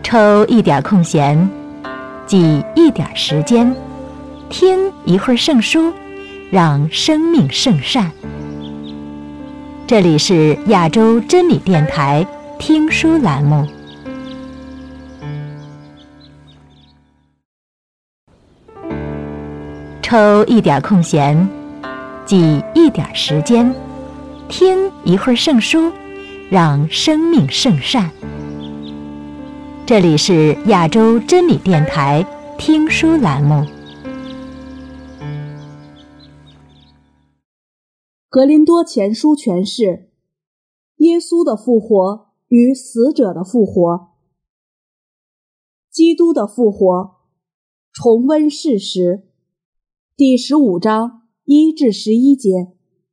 抽一点空闲，挤一点时间，听一会儿圣书，让生命圣善。这里是亚洲真理电台听书栏目。抽一点空闲，挤一点时间，听一会儿圣书，让生命圣善。这里是亚洲真理电台听书栏目。 格林多前书诠释：耶稣的复活与死者的复活。基督的复活，重温事实。第15章1至11节。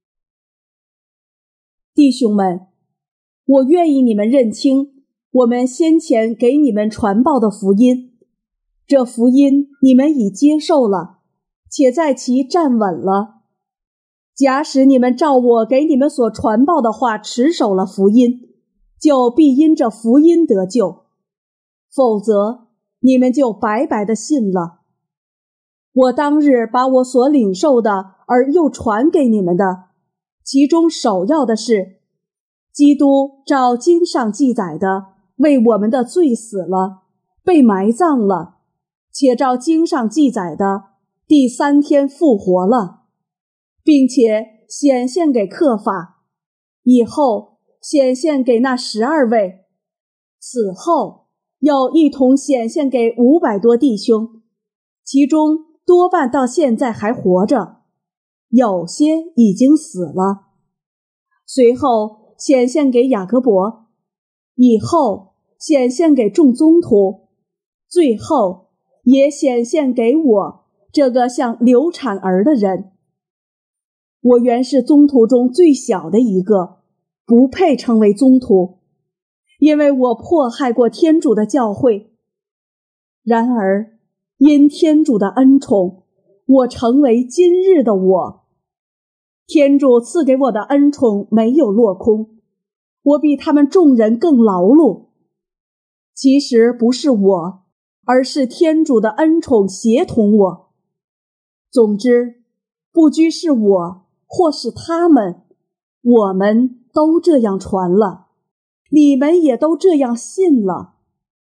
弟兄们，我愿意你们认清我们先前给你们传报的福音，这福音你们已接受了，且在其站稳了。假使你们照我给你们所传报的话持守了福音，就必因这福音得救，否则你们就白白的信了。我当日把我所领受的而又传给你们的，其中首要的是，基督照经上记载的为我们的罪死了，被埋葬了，且照经上记载的第3天复活了，并且显现给刻法，以后显现给那12位，此后又一同显现给500多弟兄，其中多半到现在还活着，有些已经死了。随后显现给雅各伯，以后显现给众宗徒，最后也显现给我这个像流产儿的人。我原是宗徒中最小的一个，不配称为宗徒，因为我迫害过天主的教会。然而因天主的恩宠，我成为今日的我。天主赐给我的恩宠没有落空，我比他们众人更劳碌。其实不是我，而是天主的恩宠协同我。总之，不拘是我或是他们，我们都这样传了，你们也都这样信了。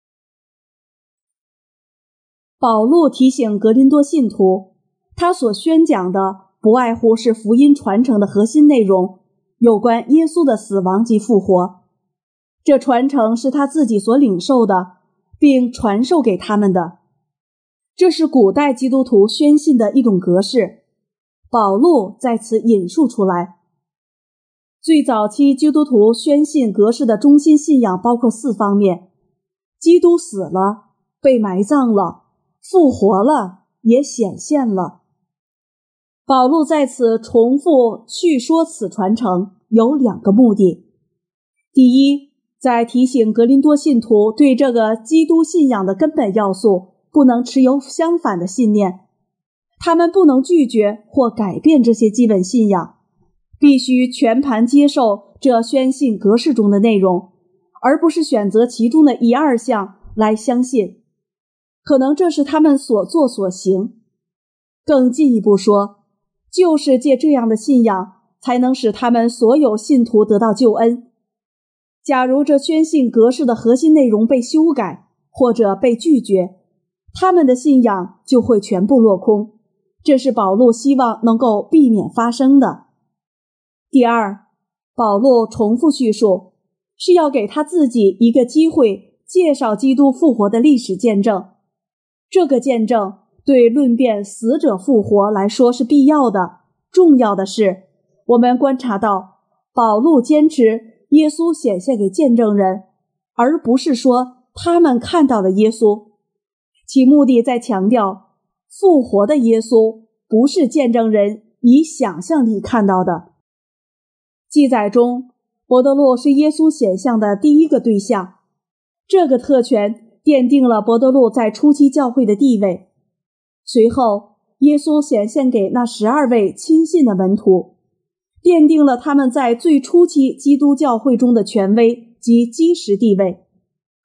保禄提醒格林多信徒，他所宣讲的不外乎是福音传承的核心内容，有关耶稣的死亡及复活。这传承是他自己所领受的，并传授给他们的。这是古代基督徒宣信的一种格式，保禄在此引述出来。最早期基督徒宣信格式的中心信仰包括4方面：基督死了，被埋葬了，复活了，也显现了。保禄在此重复叙说此传承有2个目的。第一，在提醒格林多信徒对这个基督信仰的根本要素不能持有相反的信念，他们不能拒绝或改变这些基本信仰，必须全盘接受这宣信格式中的内容，而不是选择其中的1、2项来相信。可能这是他们所作所行。更进一步说，就是借这样的信仰才能使他们所有信徒得到救恩。假如这宣信格式的核心内容被修改或者被拒绝，他们的信仰就会全部落空，这是保禄希望能够避免发生的。第二，保禄重复叙述，是要给他自己一个机会介绍基督复活的历史见证。这个见证对论辩死者复活来说是必要的。重要的是，我们观察到保禄坚持耶稣显现给见证人，而不是说他们看到了耶稣。其目的在强调，复活的耶稣不是见证人以想象力看到的。记载中，伯多禄是耶稣显像的第一个对象，这个特权奠定了伯多禄在初期教会的地位。随后，耶稣显现给那12位亲信的门徒，奠定了他们在最初期基督教会中的权威及基石地位。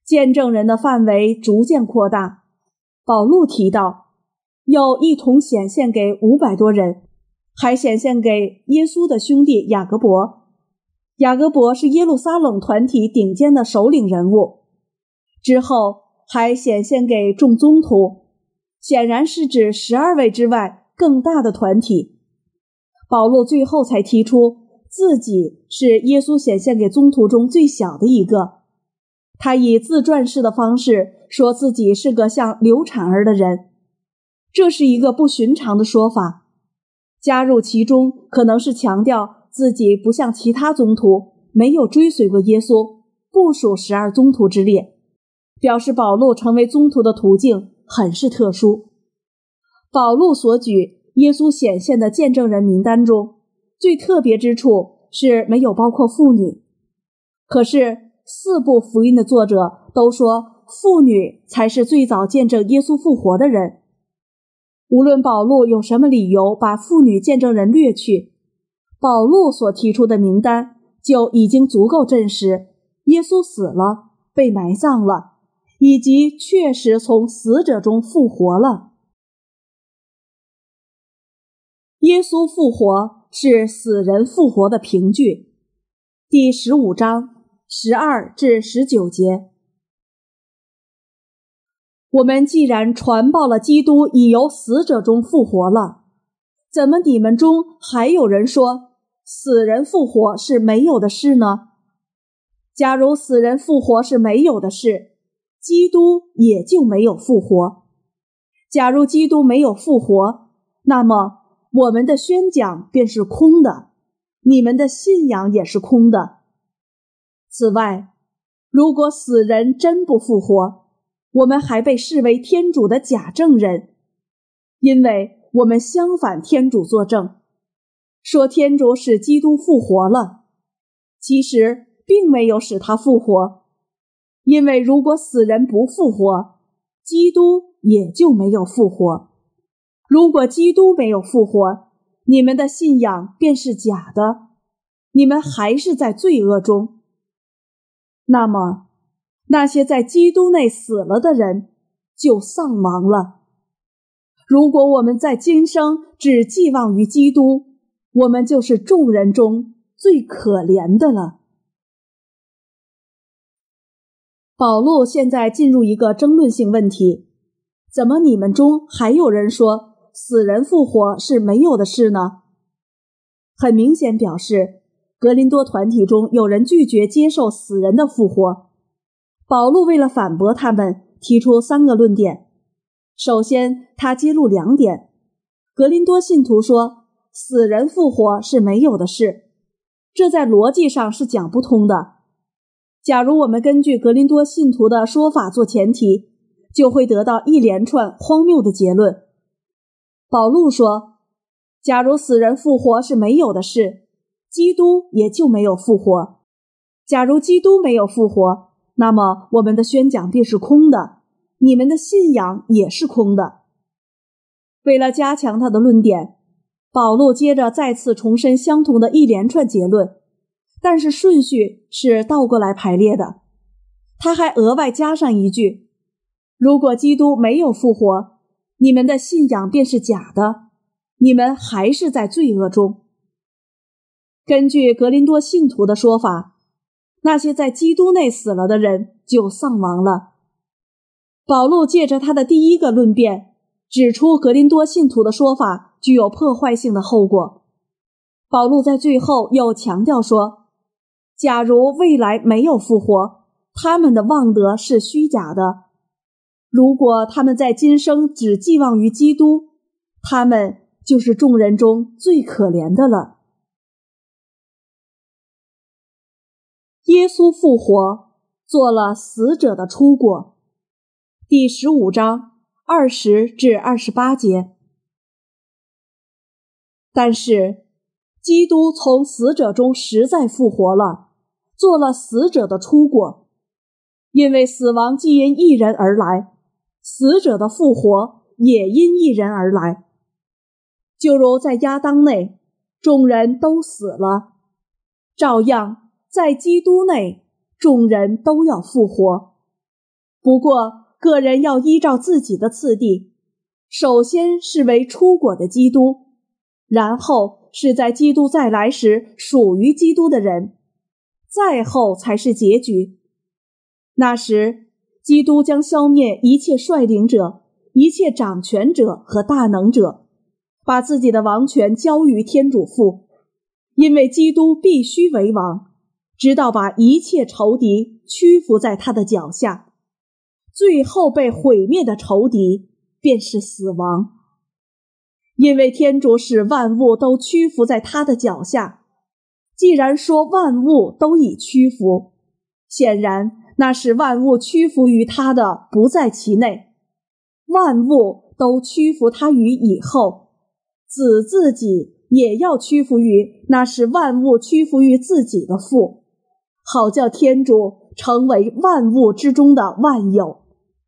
见证人的范围逐渐扩大。保禄提到，又一同显现给500多人，还显现给耶稣的兄弟雅各伯。雅各伯是耶路撒冷团体顶尖的首领人物，之后还显现给众宗徒，显然是指12位之外更大的团体。保禄最后才提出自己是耶稣显现给宗徒中最小的一个，他以自传式的方式说自己是个像流产儿的人，这是一个不寻常的说法。加入其中可能是强调自己不像其他宗徒，没有追随过耶稣，不属12宗徒之列，表示保禄成为宗徒的途径很是特殊。保禄所举耶稣显现的见证人名单中，最特别之处是没有包括妇女。可是4部福音的作者都说妇女才是最早见证耶稣复活的人。无论保禄有什么理由把妇女见证人略去，保禄所提出的名单就已经足够证实耶稣死了，被埋葬了，以及确实从死者中复活了。耶稣复活是死人复活的凭据。第15章12至19节。我们既然传报了基督已由死者中复活了，怎么你们中还有人说死人复活是没有的事呢？假如死人复活是没有的事，基督也就没有复活。假如基督没有复活，那么我们的宣讲便是空的，你们的信仰也是空的。此外，如果死人真不复活，我们还被视为天主的假证人，因为我们相反天主作证，说天主使基督复活了，其实并没有使他复活，因为如果死人不复活，基督也就没有复活。如果基督没有复活，你们的信仰便是假的，你们还是在罪恶中。那么那些在基督内死了的人就丧亡了。如果我们在今生只寄望于基督，我们就是众人中最可怜的了。保禄现在进入一个争论性问题，怎么你们中还有人说死人复活是没有的事呢？很明显表示格林多团体中有人拒绝接受死人的复活。保禄为了反驳他们，提出3个论点。首先，他揭露2点。格林多信徒说死人复活是没有的事，这在逻辑上是讲不通的。假如我们根据格林多信徒的说法做前提，就会得到一连串荒谬的结论。保禄说，假如死人复活是没有的事，基督也就没有复活。假如基督没有复活，那么我们的宣讲便是空的，你们的信仰也是空的。为了加强他的论点，保禄接着再次重申相同的一连串结论，但是顺序是倒过来排列的。他还额外加上一句，如果基督没有复活，你们的信仰便是假的，你们还是在罪恶中。根据格林多信徒的说法，那些在基督内死了的人就丧亡了。保禄借着他的第一个论辩，指出格林多信徒的说法具有破坏性的后果。保禄在最后又强调说，假如未来没有复活，他们的望德是虚假的。如果他们在今生只寄望于基督，他们就是众人中最可怜的了。耶稣复活做了死者的出果。第15章20至28节。但是基督从死者中实在复活了，做了死者的出果。因为死亡既因一人而来，死者的复活也因一人而来。就如在亚当内，众人都死了，照样在基督内，众人都要复活， 不过个人要依照自己的次第，首先是为初果的基督，然后是在基督再来时属于基督的人，再后才是结局。那时，基督将消灭一切率领者、一切掌权者和大能者，把自己的王权交于天主父，因为基督必须为王，直到把一切仇敌屈服在他的脚下。最后被毁灭的仇敌便是死亡。因为天主使万物都屈服在他的脚下，既然说万物都已屈服，显然那使万物屈服于他的不在其内，万物都屈服他于以后，子自己也要屈服于那使万物屈服于自己的父，好叫天主成为万物之中的万有。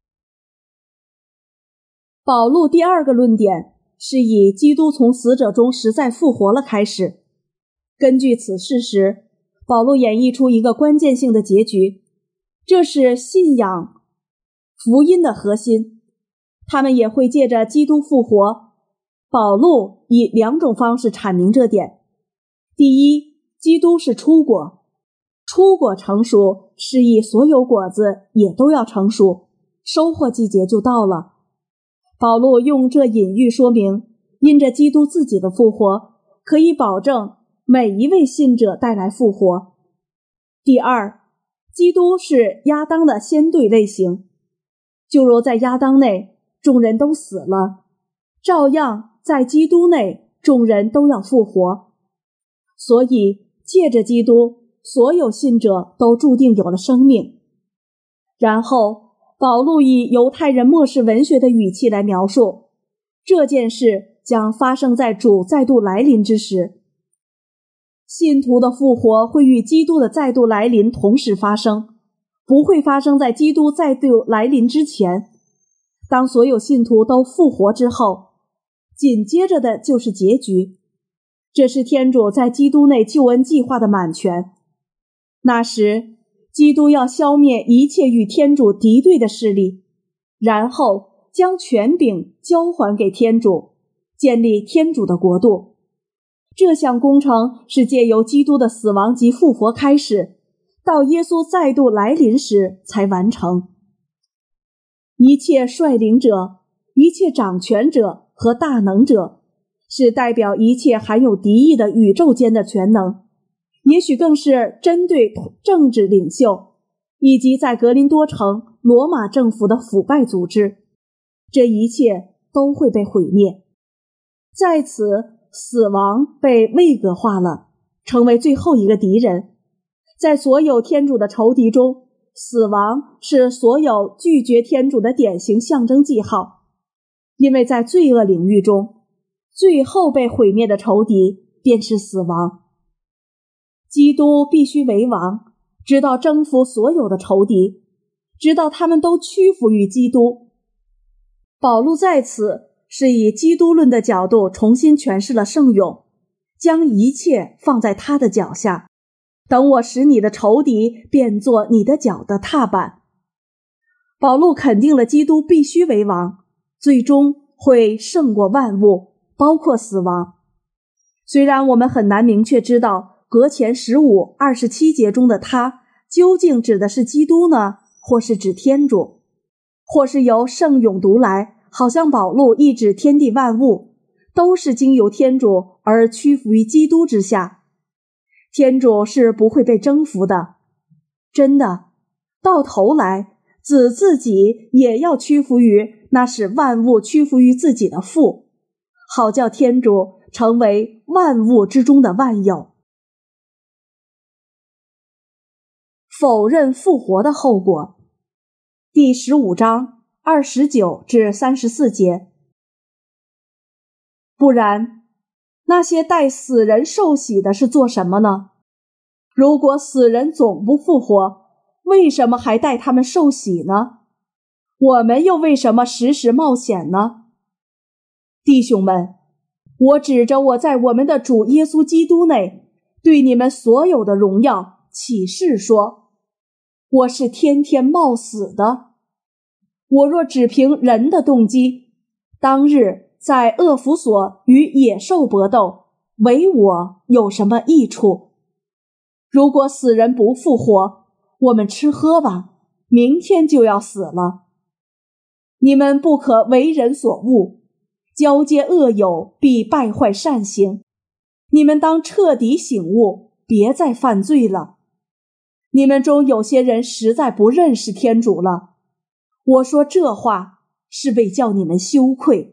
保禄第二个论点是以基督从死者中实在复活了开始。根据此事实，保禄演绎出一个关键性的结局，这是信仰福音的核心。他们也会借着基督复活，保禄以两种方式阐明这点。第一，基督是初果，初果成熟是以所有果子也都要成熟，收获季节就到了。保禄用这隐喻说明，因着基督自己的复活，可以保证每一位信者带来复活。第二，基督是亚当的先对类型，就如在亚当内众人都死了，照样在基督内众人都要复活。所以借着基督，所有信者都注定有了生命。然后保禄以犹太人末世文学的语气来描述，这件事将发生在主再度来临之时。信徒的复活会与基督的再度来临同时发生，不会发生在基督再度来临之前。当所有信徒都复活之后，紧接着的就是结局。这是天主在基督内救恩计划的满全。那时，基督要消灭一切与天主敌对的势力，然后将权柄交还给天主，建立天主的国度。这项工程是借由基督的死亡及复活开始，到耶稣再度来临时才完成。一切率领者、一切掌权者和大能者，是代表一切含有敌意的宇宙间的全能，也许更是针对政治领袖以及在格林多城罗马政府的腐败组织，这一切都会被毁灭。在此，死亡被位格化了，成为最后一个敌人。在所有天主的仇敌中，死亡是所有拒绝天主的典型象征记号，因为在罪恶领域中，最后被毁灭的仇敌便是死亡。基督必须为王，直到征服所有的仇敌，直到他们都屈服于基督。保禄在此是以基督论的角度重新诠释了圣咏，将一切放在他的脚下，等我使你的仇敌变作你的脚的踏板。保禄肯定了基督必须为王，最终会胜过万物，包括死亡。虽然我们很难明确知道格前15、27节中的他究竟指的是基督呢，或是指天主，或是由圣咏读来，好像保禄意指天地万物都是经由天主而屈服于基督之下。天主是不会被征服的，真的，到头来子自己也要屈服于那使万物屈服于自己的父，好叫天主成为万物之中的万有。否认复活的后果，第15章29至34节。不然，那些带死人受洗的是做什么呢？如果死人总不复活，为什么还带他们受洗呢？我们又为什么时时冒险呢？弟兄们，我指着我在我们的主耶稣基督内对你们所有的荣耀起誓说，我是天天冒死的。 我若只凭人的动机，当日在恶府所与野兽搏斗，为我有什么益处？如果死人不复活，我们吃喝吧，明天就要死了。你们不可为人所误，交接恶友必败坏善行。你们当彻底醒悟，别再犯罪了。你们中有些人实在不认识天主了。我说这话是为叫你们羞愧。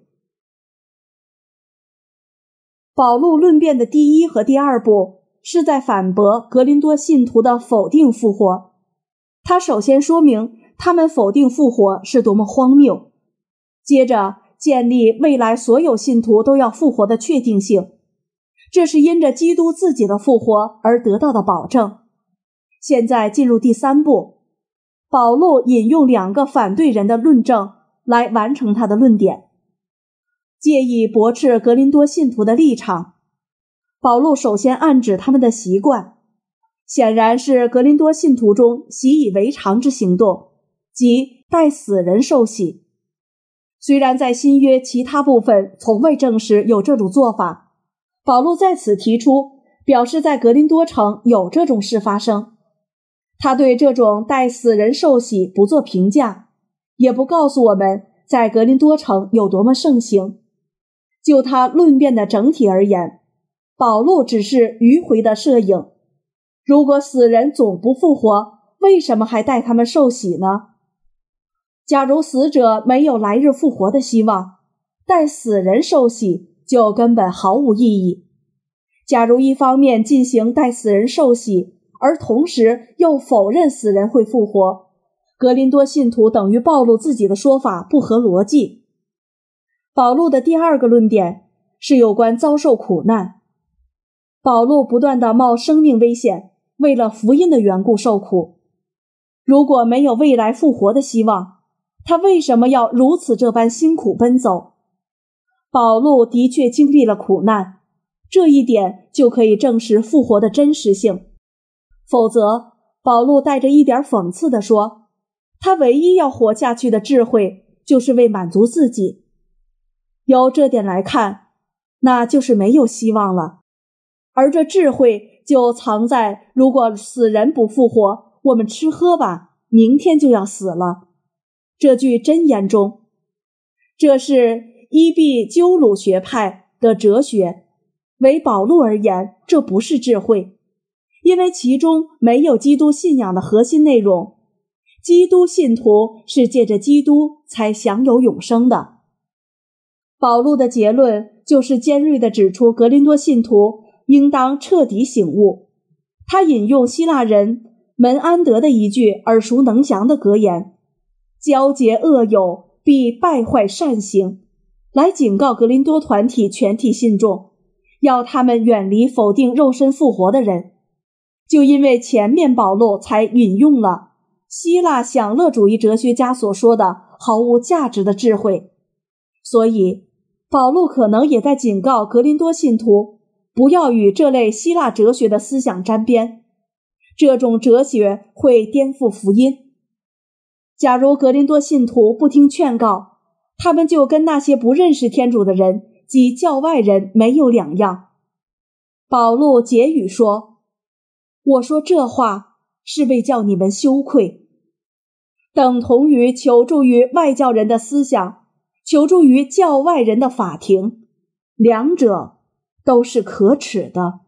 保禄论辩的第一和第二步是在反驳格林多信徒的否定复活。他首先说明他们否定复活是多么荒谬，接着建立未来所有信徒都要复活的确定性，这是因着基督自己的复活而得到的保证。现在进入第三步，保禄引用2个反对人的论证来完成他的论点。借以驳斥格林多信徒的立场，保禄首先暗指他们的习惯，显然是格林多信徒中习以为常之行动，即代死人受洗。虽然在新约其他部分从未证实有这种做法，保禄在此提出，表示在格林多城有这种事发生。他对这种代死人受洗不做评价，也不告诉我们在格林多城有多么盛行。就他论辩的整体而言，保禄只是迂回的摄影。如果死人总不复活，为什么还带他们受洗呢？假如死者没有来日复活的希望，带死人受洗就根本毫无意义。假如一方面进行带死人受洗，而同时又否认死人会复活，格林多信徒等于暴露自己的说法不合逻辑。保禄的第二个论点是有关遭受苦难。保禄不断地冒生命危险，为了福音的缘故受苦。如果没有未来复活的希望，他为什么要如此这般辛苦奔走？保禄的确经历了苦难，这一点就可以证实复活的真实性。否则，保禄带着一点讽刺地说，他唯一要活下去的智慧就是为满足自己。由这点来看，那就是没有希望了。而这智慧就藏在如果死人不复活，我们吃喝吧，明天就要死了这句箴言中。这是伊壁鸠鲁学派的哲学，为保禄而言，这不是智慧，因为其中没有基督信仰的核心内容。基督信徒是借着基督才享有永生的。保禄的结论就是尖锐地指出格林多信徒应当彻底醒悟。他引用希腊人门安德的一句耳熟能详的格言，交结恶友必败坏善行，来警告格林多团体全体信众，要他们远离否定肉身复活的人。就因为前面保禄才引用了希腊享乐主义哲学家所说的毫无价值的智慧，所以保禄可能也在警告格林多信徒不要与这类希腊哲学的思想沾边，这种哲学会颠覆福音。假如格林多信徒不听劝告，他们就跟那些不认识天主的人及教外人没有两样。保禄结语说，我说这话是为叫你们羞愧，等同于求助于外教人的思想，求助于教外人的法庭，两者都是可耻的。